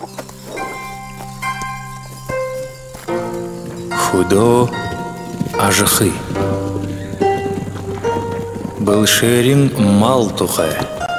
Худо ажихы. Был шерин мал тухай.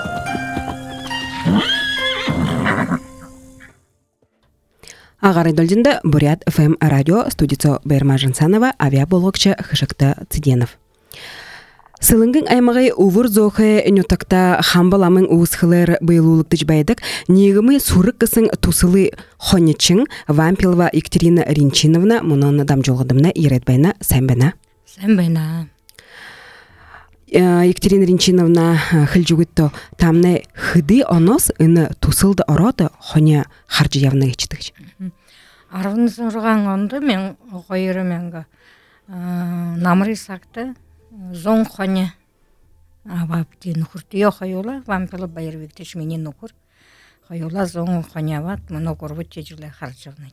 Агары дольдинда Бурят ФМ радио студицо Берма Жансанова авиаблогча Хышыкта Циденов. Сылынгын аймагы увур зохе нютакта хамбаламын уусхылыр быйлуулыктыч байдык негимы сурык кысың тусылы хонячың Вампилова Екатерина Ринчиновна мунон дамжолгодымна иретбайна сәмбена. Сәмбена. Екатерина Ринчиновна хылжугутто тамны хыды онос ыны тусылды ороды хоня харжы явны geçtik. Арвын сұрған онды мен қойырыменгі намыры сақты зон хоня абапти нухуртио хойола Вампилова байыр виктеш менен нухур хойола зон хоня ват мұны көрбіт чежиле харжығны.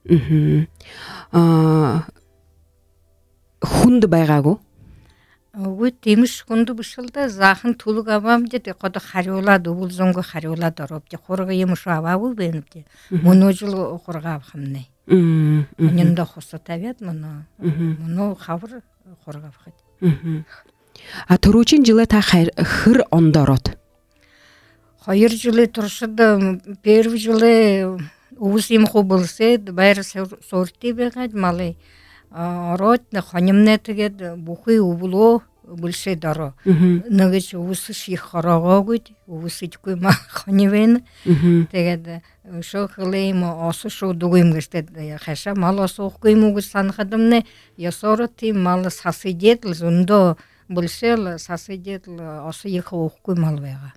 Хунды байгагу? Өт теміш күнді бұшылды зақын тулық абам деді қоды харiola бұл зоңғы харiola дұрып де қорғы емішу абабы беніпті мұны жыл қорға абхамны мұнында қосы табет мұны қабыр қорға абхады. Тұручин жылы та хыр ондорот? Хайыр жылы тұршыды перві жылы уыз емху бұлсед байры сорти бегад малы рот на ханымне тегед бухи убуло больше даро нагыч усыш их хорогод усыч кума ханивен тегед шо хлейм осо шо дугым гестед хаша мал осо куйму гсан хадымне я сороти мал сасидет зундо больше сасидет осо их куймал вега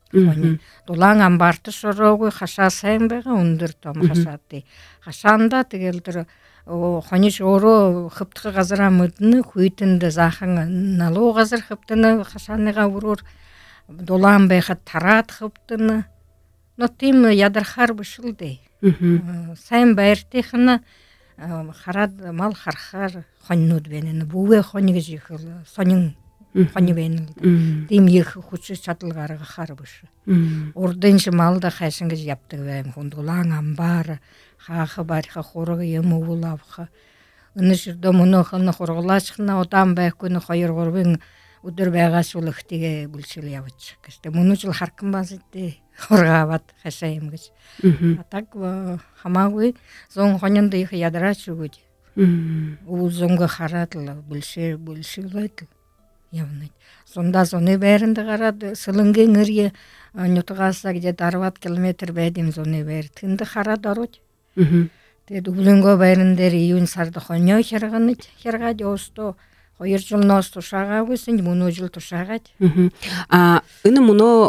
Дулаң амбарты шорогу хаша сэмбега ундыр том хашатты хашанда тегелдер ханиш оро хыптыгы газыра мыдны хуйтынды захыңы нало газыр хыптыны хашаныга урур долан бэха тарат хыптыны но тим ядархар бышылды сайын байыртыхыны харад мал хархар ханнуд бенені буwe ханиги жихыл сонин хани бенелді тим ехы хучы чатылгарыға хар бышы ордыншы малда хайшыңғы жапты бәйм долан амбары хахы барха хорығы ему улавха ыны жүрді мұны қылны хорғылашқына отан бәк күні қойыр ғорбың ұдыр бәға шулықтыге бүлшіл явытшы кісті мұны жыл харкын базытты хорға бат хашайым кіш атак хамағы зоң қонынды ехы ядыра чүгіді ол зоңғы харатылы бүлшіл айтыл явнайды сонда зоны бәрінді қарады сылынген үрге нютығаса где 40 километр бәдім зоны бәрі тынды харат арот Тед улынго байрындер июнь сарды хоньо херганыть хергади осто хойыр жыл ност тушага гысын муну жыл тушагать ыны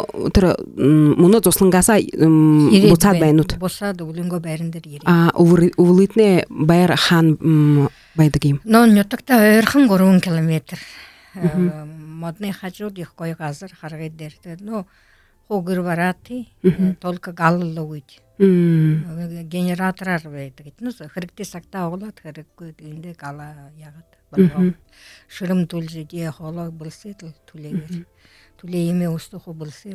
муно зослынгаса боцад байнут босады улынго байрындер ери увылытне байр хан байдыгим но нютыкта өрхын 10 километр модный хажу дих кой газыр харгайдер но хогыр бараты только галлы уйти генераторар бейді. Хірікте сақта оғылад, хірік көйінде қала яғыд. Шырым түлжі де қолы білсел, түле еме ұстықы білсел.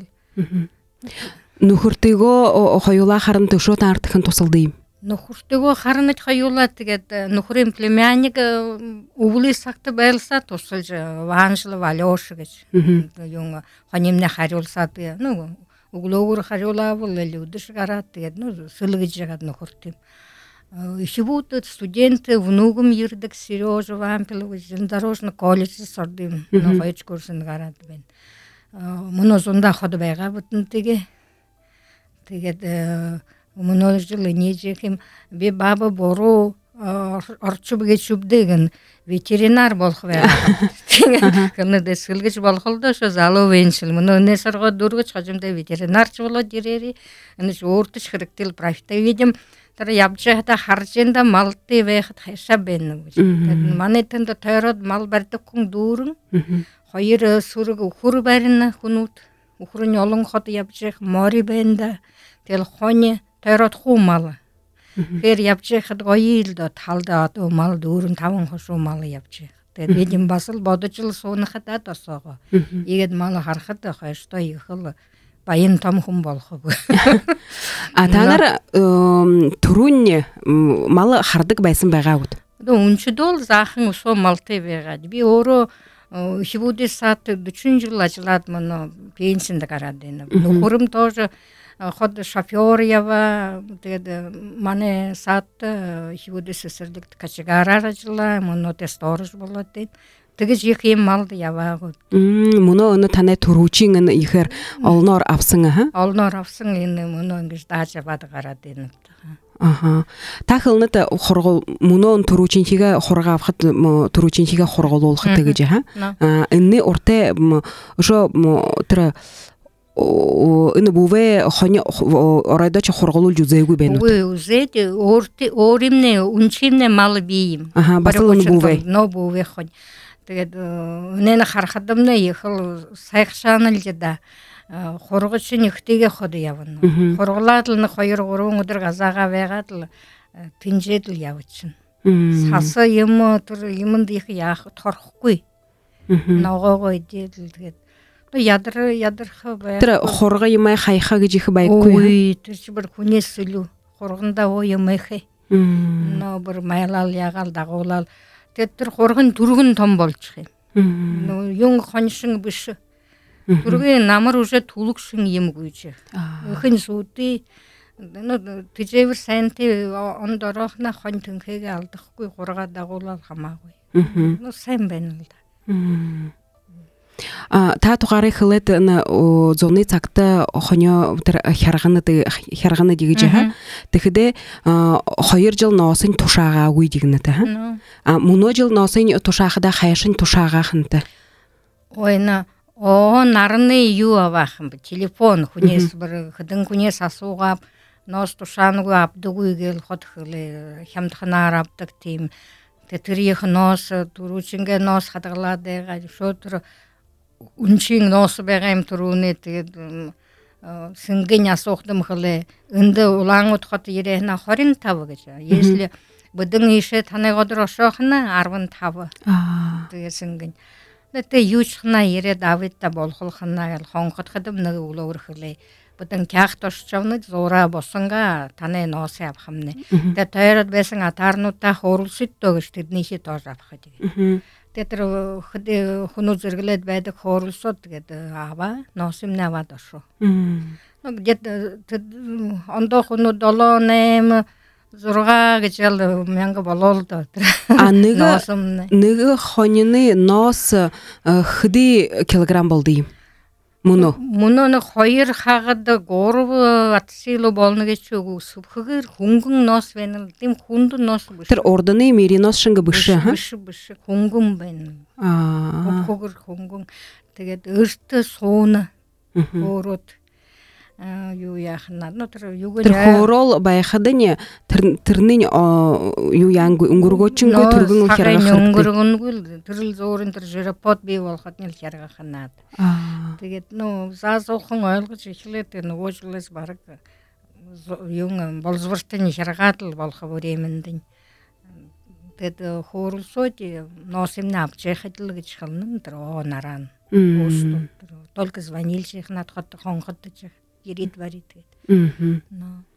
Нұхыртыға қойыла қарын түшот артықын тосылдейм? Нұхыртыға қарын қойыла тігет. Нұхырым племянник ұғылы сақты бәлса тосылжы, ванжылы валеші кеч. Қанемне қарылсаты, угловур харiola буллы удыш гаратты сылыгы жагадны хуртым иши будут студенты внугум йырдык Сережа Вампилова железнодорожный колледж сордым но хайч курсын гарат мен муну сонда ходы байга бутын теге муну жылы нежеким бе баба бору орчуб geçүп деген ветеринар болхве. Кыны да сылгыч болхолду ошо залуу венчил. Муну не сорго дургуч хажымда ветеринарчы болот дирери. Аны ортуч хырыктыл профта видим. Тара ябжыда харжында малты вехт хашабен. Манетында тойрод мал барды кун дурун. Хайыр сургу хур барына хунут. Ухрун олун хот ябжык мори бенда. Телхоне тойрод хумала. Хэр ябжыхад гойлдо талда о мал дурун таван хошу мал ябжык. Видим басыл бодочыл соны хата тосого. Игед мал хархата хашто ихыл байын том хүн болох. Танар түрүүн мал хардаг байсан байгаа үд. Үнчдөл заахан усоо малтай байгаад би өөрөө хивүүдээс саад 40 жил ажиллаад мөн пенсинд гараад байна. Нөхөрм тоже хот шофёр ява тэгээд манай саад хивүүдээс сэрдэг качегараар ажиллаа мөн өдөө сторож болоод байна. Тэгэж их юм мал яваагүй. Мөнөө өнө танай төрүүчийн ихээр олноор авсан Олноор авсан энэ мөнөө ингэж дааж аваад гараад байна. Та хилнэт хургуул мөнөө төрүүчийнхээ хурга авахд төрүүчийнхээ хургуулуулахад гэж энэний уртай өшөө тэр энэ бүвэ хони оройдоч хургуулж үзээгүй байна. Үзээд өөримнээ үнчимнээ мал биим. Басал бүвэ. Но бүвэ хонь. Тэгээд үнэн харахадамна ихэл сайхшаанал жада хургаж нэгтэйгээ ход явна. Хурглаад л 2-3 өдөр газаага байгаад л тинжээд л явчихна. Саса юм тэр юмд их яах торхгүй. Ногоогоо идэл тэгээд ядарх бай. Тэр хурга юмай хайха гэж их байггүй. Тэр чи бүр хүнээс илүү хургандаа уу юм ихэ. Ноо бүр майлал ягаал дагуулал тэгээд тэр хургын түргэн том болж юм. Нөө юм хоншин биш. Түргийн намар уже түлгшин юм гүйж. Ихэнх сүдий нөө тэжээвэр сайнти онд ороохна хон тэнхээгээ алдахгүй хургаа дагуулаад хамаагүй. Нөө сайн байна л да. Та тугаарыг хилээд зуны цагта хоньо тэр хяргана гэж тэгэхдээ 2 жил носын тушаагаагүй дигнэтэй мөнөө жил носын тушаахда хайшин тушаагахантай нарны юу аваахан телефон хүнээс бүр хэдэн хүнээс асуугаад ноос тушаангүй авдаггүй гэл хот хөлөө хямдханаар авдаг тийм тэрийнх ноос дөрүүчингээ ноос хадгалаад байгаа шууд үнчин ноос байгаа юм түрүүнээ тэгээд сингэн асуухтам хөлөө энд Улаангууд хот ирэхна 25 гэж. Если бүдэн ишээ танай годор ошоохна 15. Тэгээд сингэн Нэтэ юучхна ирээд авитта болохолхна гэл хонгоход хэдэм нэг өлөөр хөлөө бүдэн кяах тошчовны зура босонга таны ноос авахмны. Тэгээд тойроод байсан атаарнуудаа хөөрлөсөдөө гэж тэднийхээ доор авах гэдэг. Тэгээд тэр хүнүү зэрэглээд байдаг хөөрлөсөд тэгээд аваа ноос юм аваад ошоо. Гэт ондоо хүнүү 7 8 6 гэж ял мянга болол доо. Нэг хоньны ноос хэдий килограмм болд юм? Мөнөө нэг 2 хагад 3 атсило болно гэж үсвэхээр хөнгөн ноос байна. Тэм хүнд ноос биш. Тэр ордны меринос шинг биш биш хөнгөн байна. Хөнгөр хөнгөн. Тэгээд өртө суuna өөрөд юу яахна тэр юугаар хөөрөл байхадын тэрний юу яанг өнгөргөөчөнгөө түргэн хэрэг өнгөргөнгөл тэрл зөөрөн тэр жирапот бий болоход нь хэрэгханаад тэгээд нөө заасуухан ойлгож эхлээд нөгөө жилээс баг юм болзвортын хэргаад л болох бүрэмэндэн тэгээд хөөрөлсөд ноос юм авч яхад л гэж хэлнэ тэр нараа өөстө только звонильчих над хот хонгод гэж ирээд барид тэгээд.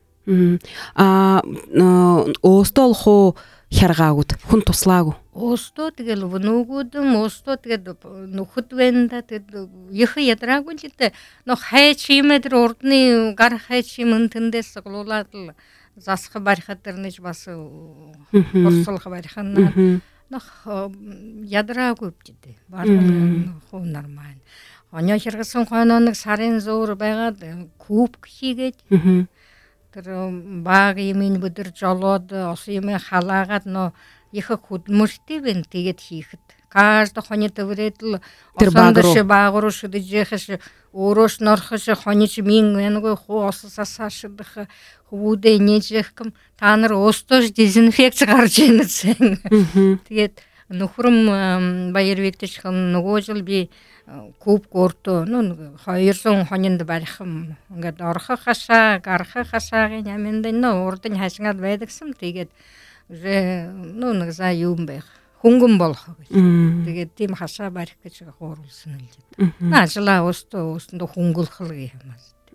Оостол хоо хяргаагууд хүн туслаагүй. Оостоо тэгэл өнөөгүүдэн оостоо тэгээд нөхөд байна тэгээд их ядраагүй л дээ. Но хайч юм дээр урдны гар хайч юм тэндээс глуулаад л засах барихад тэрнэж бас хурцлах барихнаа. Нөх ядраагүй дээ. Бараг хуу нормал. Онё хэрэгсэн хойноо нэг сарын зөөр байгаад куб хийгээд тэр баг юмын бүдэр жолоод ос юм халаагаад нөө их хөдмөртэй бэн тэгээд хийхэд каждый хоны төврээд л осондош баагуурш дэжэхш өөрөөш норхш хонич мин янгой хуу ососасашдах хүүдэ нээжэхкэм та нар өстөж дезинфекц гарч ийнэсэн. Тэгээд нөхрөм баяр виктэч хэн нөгөө жил би куб горто нун 200 хонинд барих ингээд орхох хашаа гарах хашаагийн яминд нөө урдын хашгаад байдагсан тэгээд нун за юм байх хөнгөн болох гэж тэгээд тийм хашаа барих гэж хууруулсан л дээ. Наажлаа өстөнд хөнгөлөх л юм аа.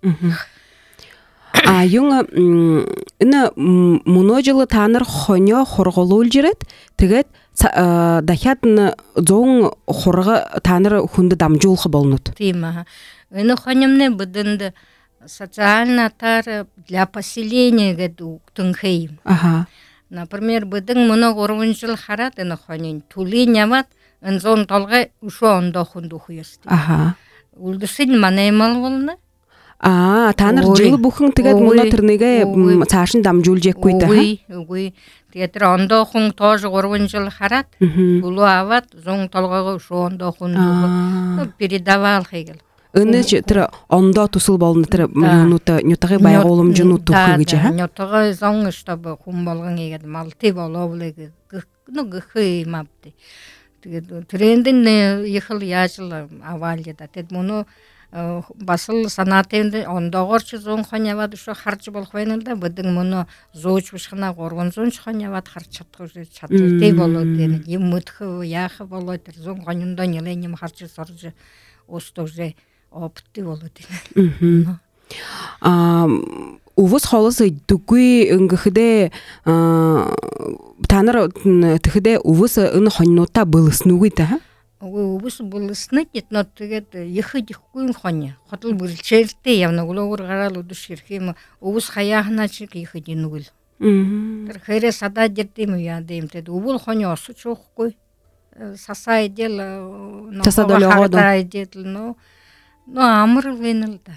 Юңа ына муно жылы таныр хоньо хорголул жирет, тегет дахятны зоң хорга таныр хунды дамжулхы болнут. Тима. Ына хоньямне быдынды социально тар для поселения гэду тыңхейм. Ага. Например, быдың муно горвун жыл харат ына хоньин. Тули нямат, ынзон толгай ушо ондо хунду хуясты. Ага. Улдысын манаймал болны. Таныр жылы бухын тегет муна тырныга цаашын дамжул жек куйты. Уй. Тетер ондо хун тоже горвун жыл харат. Улу ават, зон толгага ушо ондо хунду. Передавал хегел. Ыны тыр ондо тусул болны тыр нута нютагы байголум жунуту хыгыжа. Нютагы зон чтобы хун болгон егет малты болоблеги. Ну гыхы мапты. Трендин ехал яжыл авалда. Тет муну басыл санатенде ондогорчу зон хоняват ушо харчы болхойнда быдың муну зоуч бышхына горгон зон хоняват харчатгы чатты болот дени юмутхы яхы болот зон хонюнда неленим харчы соржы остоже опты болот. Увус холосы дугуй ыңгыхыде таныр тыхыде увус ын хоннота былыснугуй та. Убус булысны но тегет ехидих куин хоня. Хотел бурчерте явно глогор гаралу душирхим убус хаяхна чик ехидин угул. Тэр хэре сада дертим ядем тед убул хоня осу чохкуй. Сасай дел но дел но амр венелда.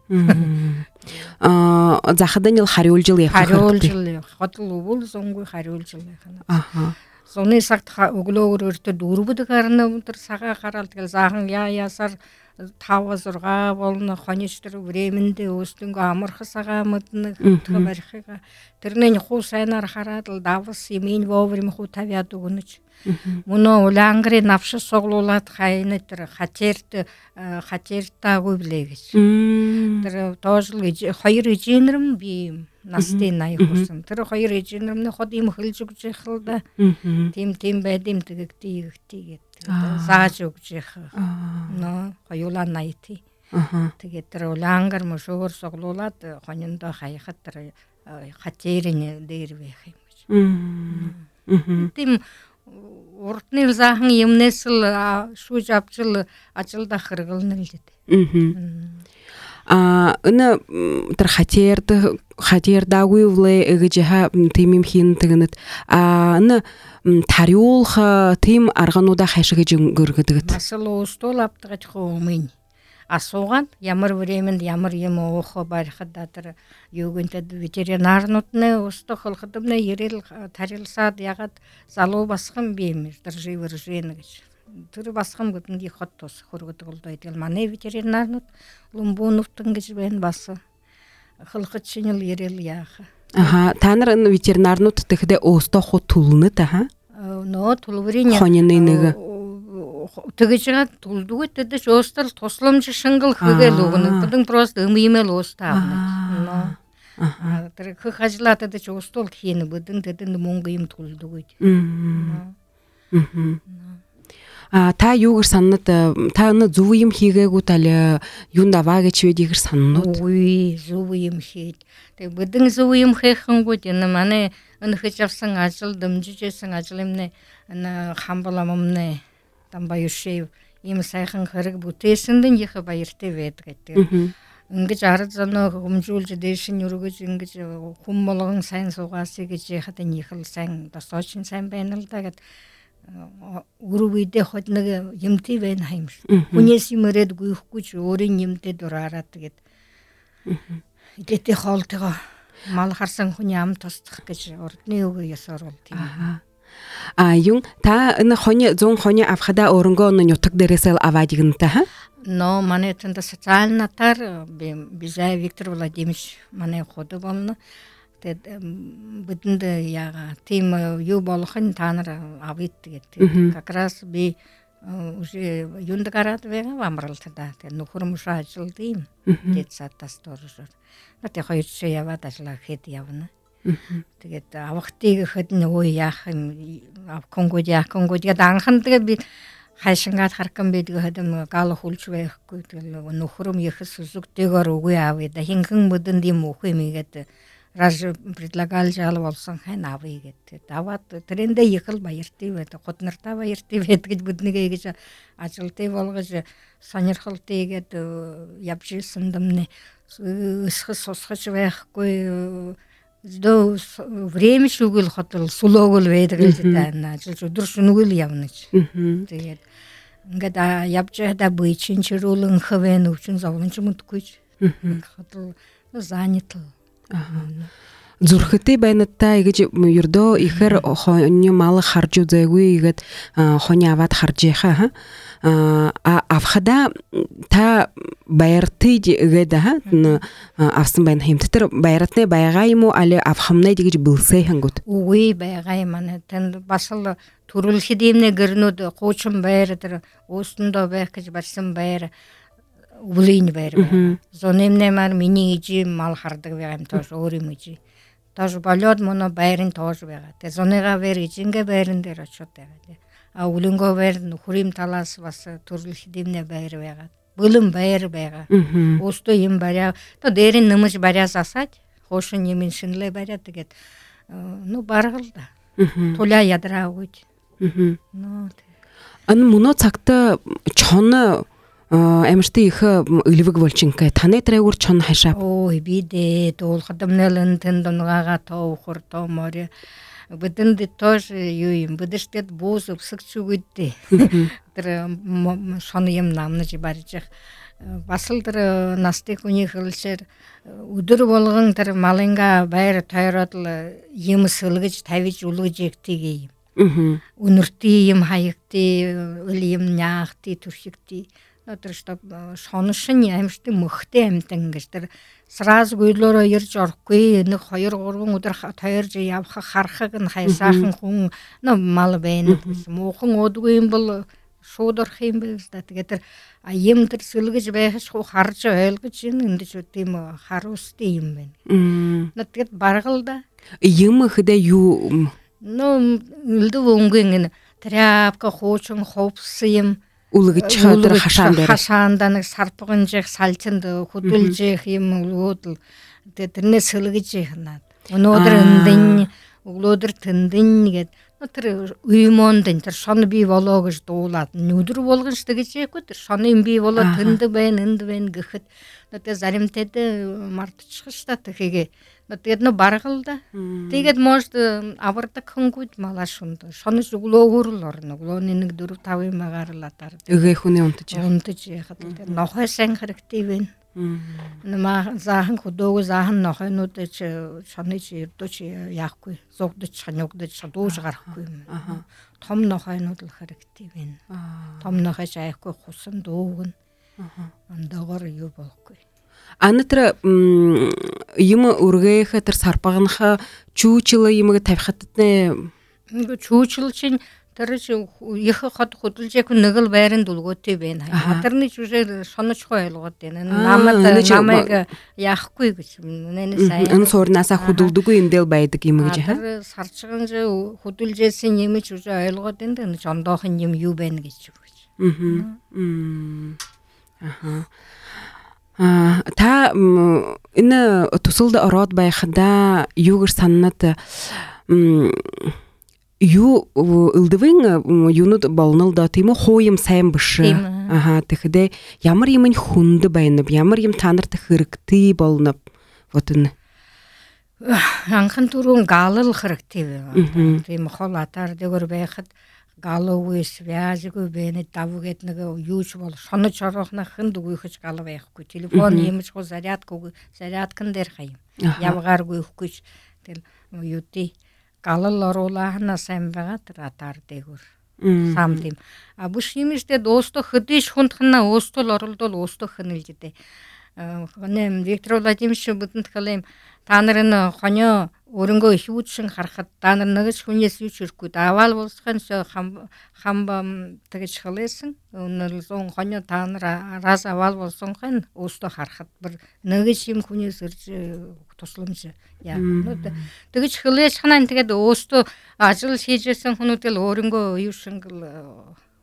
Захаданил харюл жыл яхы. Харюл жыл. Хотел убул зонгуй харюл жыл яхы. Ага. Соны сакт углоор өртө дурбуд гарны унтер сага каралт гел загын ясар тавазырга болны хоничтер временде өстүнгө амырхы сага мытны табархыга тернен хусайнар харатыл давыс имень вовремя ху тавят угыныч муно улангри навшы соглуулат хайнытыр хатерта гублегич тэр тоожл хоёр иженрим би настын айхусын тэр хоёр иженримне ходим хылж өгж яхалда тим байдим тэгтийгтийгэт зааж өгж яхаа но хоёулаа найти тэгээд тэр улангар мөшөөр соглуулад хоньондоо хаяхад тэр хатерин дээр байх юм гэж тим уртны захан юмнэсэл шүүж авчил ажилда хыргална л дээ. Ына тэр хатер дагуйвле эгжиха тимим хин тэгнэт ына тариулха тим аргануда хашыгы жөнгөргөдөгөт. Асыл устол аптыгач хоомын. Асууган ямар временд ямар юм оохо бархада тэр югэнтэд ветеринарнутны усты хылхыдымны ерел тарилсаад ягад залуу басхын биймэр тэр живэржэн гэж. Тэр басхын гүтэн хот тус хөргөдөг болдоо идэл манай ветеринарнут Лумбуновтун гэж байна бас хылхыт шинэл ерел яаха. Танар ветеринарнут тэхдэ оосто хот тулны та но тулвэрийн хоньны нэг тэгэж тулдгүй тэдэш оостол тусламж шингэл хэгэл өгнө. Бэдэн просто имэл оостаа. Тэр хэг ажлаад тэдэш оостол хийн бэдэн тэдэнд мөнгө юм тулдгүй. Та юугэр саннат та ны зүв юм хийгээгүү тал юунд аваа гэж ведигэр саннууд. Үгүй зүв юм хийж. Тэг бэдэн зүв юм хийхэнгүүд энэ манай өнөхөж авсан ажил дэмжижсэн ажил юмнэ хамбаламмнэ тамбаюшив им сайхан хэрэг бүтээсэндэн яха баяртай байдаг гэдэг. Ингэж ард зоноо хөмжүүлж дээшин өргөж ингэж хүм болгон сайн суугаасыг гэж яхад нихэл сайн досоочин сайн байна л да гэд өрөвөдөө хот нэг юмтэй байна юм шиг. Хүнээс юмрээд гүйхгүй ч өөрийн юмтэй дураараад тэгээд идэтэй хоолтойгоо мал харсан хүний ам тусдах гэж урдны өгөө ясаар бол тийм. Юн та ны хони зон хони авхада оронгоо нютаг дээрээсэл аваадигнта ха? Но манай тэнда социальнатар Бизай Виктор Владимирович манай ходы болно. Тэгэд бүдэнд яга тийм юу болохын та нар авъя гэдэг. Как раз би уже юунд гараад байгаа амралтаа. Тэгээд нөхөр мөшөө ажилд юм. Детсатаас дөрөж. Натэ хоёр чи яваад ажиллаа хэд явна. Тэгээд авахтыг гэхэд нөгөө яах юм авконгод яаконгод яд анхан тэгээд би хайшингаад харкан бидг хадам гал хулч байхгүй тэгэл нөхрөм ихс зүгтэйгээр үгүй аавь да хинхэн бүдэн dim үгүй мигээд раз предлагал жал болсон хань авъя гэдэг. Даваад тэрэндээ их л баяртай байд. Год нартаа баяртай байд гэж бүднийгээ гэж ажилттай болгож сонирхолтой гээд явж ирсэн дэмнэ. Өсгөс сусгаж байхгүй дөө время шүгэл хотол сулоогол байдаг л тань ажиллаж өдөр шөнөгүй л явна гэж. Тэгээд ингээд явж байда бийчин чирүүлэн хавэн өвчин зовлонч мэдгүй. Хотол занятл. Зүрхэтэй байнатаа гэж ердөө ихэр хоньо мал харж үзээгүй гэд хоньо аваад харж яхаа авхада та баяртай гэд авсан байна хэмтэр баяратны байгаа юм уу али авхамнаа гэж билсэй хангут үгүй байгаа юм аа тэнд бас л төрүүлэх димнэ гэрнүүд хуучин байр тэр өөсөндөө байх гэж барьсан байр Улын байр. Зонемнэмар миний ижи мал хардаг байм тоош өөр юм ижи. Тоош болоод моно байрын тоош байгаа. Тэ зонега байр ижингээ байрын дээр очоод байгаа. Улынго байр нөхрийн талаас бас төрлөх дэмнэ байр байгаа. Бөлөн байр байгаа. Өстө юм баря. Тэ дээрэн нэмж баряас асаад хоошин юм шинлээ баря тэгээд ну баргал да. Туля ядраа өгч. Ан муно цагта чон эмэртэй их өлөвөг болчинка таны трайгур чон хашаа. Ой бидээ дуулхадамнэлэн тэндунгаага тоохор тоомор бидэн дэттош юу юм бидэртэд бууз өсгч үгүйдээ. Тэр сон юм намнаж барьж бас л тэр насны хүний хэлсээр өдөр болгон тэр малынга байр тойроод л юм сэлгэж тавиж үлгэж ягтыг юм. Үнэртэй юм хаягтай өл юм няахтай төрхигтэй тэр что соншин амжтай мөхтэй амтан гэж тэр сразу гүйлөөрөө ирж орохгүй нэг 2 3 өдөр тойрж явах харахыг нь хайсаахан хүн мал байна муухан удгүй юм бол шууд орох юм биш та тэгээд тэр юм тэр сэлгэж байхш харж ойлгож энд ч тийм харуустай юм байна. Тэгээд баргал да юм хөдөө юу элдв өнгөн тряпка хуучин хувс юм үлгэж хадэр хашаанда нэг сарпганжих салцанд хөдөлжих юм өлгөөд тэрнээс сэлгэж ихнаад өнөөдөр эндэн өглөөдөр тэндэн гэд тэр уймонд тэр шон бий болоо гэж дуулаад өдөр болгон ч тэгэж яахгүй тэр шонын бий болоо тэнд байна энд байна гэхэд тэр заримтайд мартчих ш та тэхийгээ тэгээд нөө баргал да тэгээд может авардаг хөнгүүд малаш хүнд шонож өглөөгөр л орно өглөөний 1 4 5 магаар л атар өгөө хүний унтаж яхад тэр нохой сан хэрэгтэй байна нма заахан хөдөөгөө заахан нохойнууд ч шонож ирдөөч яахгүй зугдаж шаньгдаж шадууж гарахгүй юм том нохойнууд л хэрэгтэй байна том нохойч аяхгүй хусан дуугна андагор юу болохгүй анатра юм үргээх тэр сарпагнах чүүчил юм тавихаттай чүүчил чинь тэр их хот хөдөлжээх нэг л байранд дүлгөөтэй байна. Хатарны чүшээр соночхой ойлгоод байна. Намайг яахгүй гэж нэнэ сайн. Энэ суурнаасаа хөдөлдөггүй юм дээр байдаг юм гэж хаа. Тэр сарчган хөдөлжсэн юм ч үгүй ойлгоод энэ жондоохон юм юу байна гэж юу гэж. Та энэ тусалд ороод байхада юугэр саннад юу элдвэн юунууд болно л да тийм үү хууим сайн биш. Тэгэхдээ ямар юм хүнд байна ямар юм та нарт хэрэгтэй болно вот энэ анхан түрүүн гаалал хэрэгтэй байна. Тийм хол атар дээгэр байхад галуугүй связгүй байна давгээд нэг юуч бол сонож орохнахын дүгүйхэж гал байхгүй телефон юмч го зарядкан дээр хаяа явгааргүй өгөхгүй тэгэл юутэй галал оруулаахна сайн байгаа тэр атар дээгүр сам тийм бүш юмштэй доосто хөдөж хүндхна өөртөл оролдол өөртөө хөнөлжтэй гонэм Виктор Владимирович бүтэнд хэлэм та нарын хоньо өрөнгөө хүүчшин харахад та нар нэгж хүнээс юу ч ирэхгүй даваал болсохын хамбам тэгж хэлсэн өнөр зүүн хоньо та нар араас аваал болсонхын өөртөө харахад бүр нэгж юм хүнээс ирж тусламж яа тэгж хэлээж ханаа тэгээд өөртөө ажил хийжсэн хүмүүст л өрөнгөө юу шингэл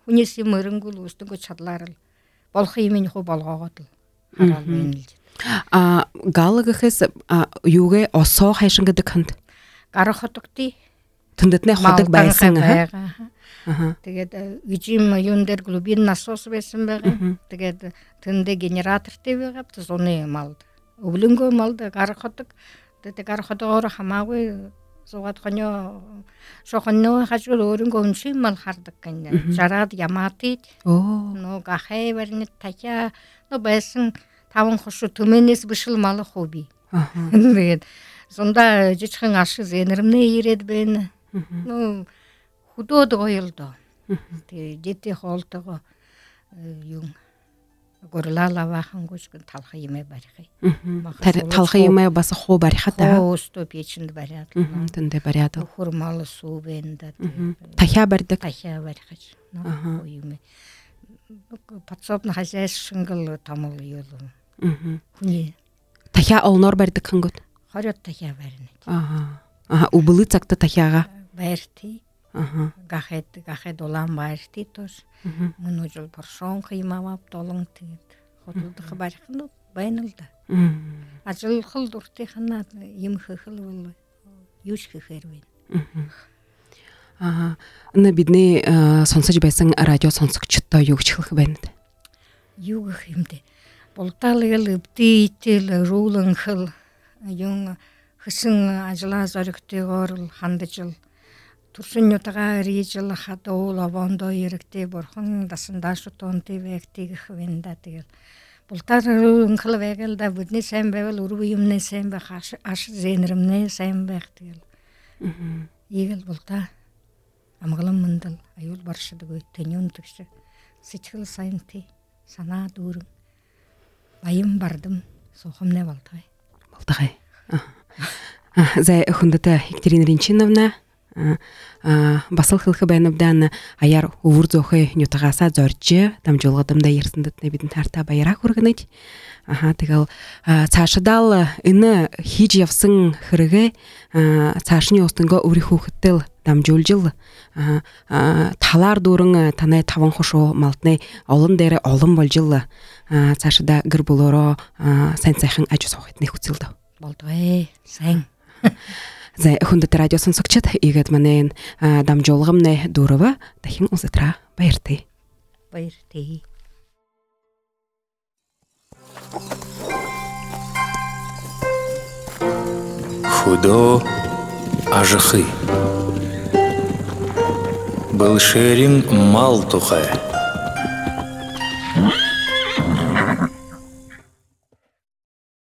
хүнесі мөрөнгөл үстіңгі чадларыл. Болхы емен ху болғағатыл. Харал бейнілді. Галагахыс юге осо хайшынгады канд. Гары хотықты. Түндетне ходык байсын. Тэгээд үжим юндер глубин насос бэсэн байгаа. Тэгээд төнде генератор тэвэгэп зоны малд. Өвлөнгөө малд гары хотык. Тэгээд гары хотогоор хамаагүй зугаад хоньо шохонно хажуул өөрөнгөө үнши мал хардаг гэнэ. Жараад ямаатид. Но гахай барнит тача но бэсэн таван хошу төмөнөөс бишил мал хоби. Тэгээд зунда жижигхэн аш зэнэрмнэ ирээд бэн. Ну худод гоёлдо. Тэгээд дэти хоолтого юм горлалавахан гүшгэн талха юмэ барихай. Талха юмэ бас хоо барихата. Хоосто печинд бариад. Тэнде бариад. Хурмал сувэнда. Тахя бардаг. Тахя барихач. Ну юмэ. Подсобный хозяйствонгыл тамыл ёлу. Хуни. Тахя олнор бардаг хангут. Хорёт тахя баринет. Убылы цагта тахяга. Барти. Гахет улам барти тош. Мунужул поршон кыймавап толың тыйт. Хотулдық барихын байнылда. Ажыл хыл дуртыхына им хыхыл бол юш хыхервен. На бидне сонсож байсан радио сонсогчтой юу гэж хэлэх байна? Юу гэх юмдэ. Болталгал өвдийтэл рүүлэн хэл юм хэсэн ажлаа зоригтойгоор хандажл туршин ютага рижл хадуул авондо ирэгтэй бурхан дасандаш тон твэгтиг хвэнда тэгэл болтар рүүлэн хэл вэгэл да бүдний сайн байвал өрөө юмнээ сайн байх аш зэнэрмнээ сайн байх тэгэл. Игэл болта амгалан мандал аюул баршдаг тэнюн тэгш сэтгэл сайнти санаа дүүрэн баян бардам сухамнэ болтгай. За хүндэт Екатерина Ринчиновна басыл хэлхэ байнавдан аяар өвөр зөөхэй нютагаасаа зорж дамжуулгадамда ярьсандатна бидэнд тартаа баяраа хүргэнэж. Тэгэл цаашдал энэ хийж явсан хэрэгэ цаашны устангөө өөрийнхөө хөтөл дамжуулжил талаар дүүрэн танай таван хошуу малтны олон дээр олон болжил цаашда гэр болороо сайн сайхан аж суухад нэг хүсэлдэ. Болдгой сайн. За хүндэт радио сонсогчид игээд манай дамжуулгамны дүүрөв дахин унсатраа баяртай. Баяртай. Худо ажхы. Был шерин Малтухе.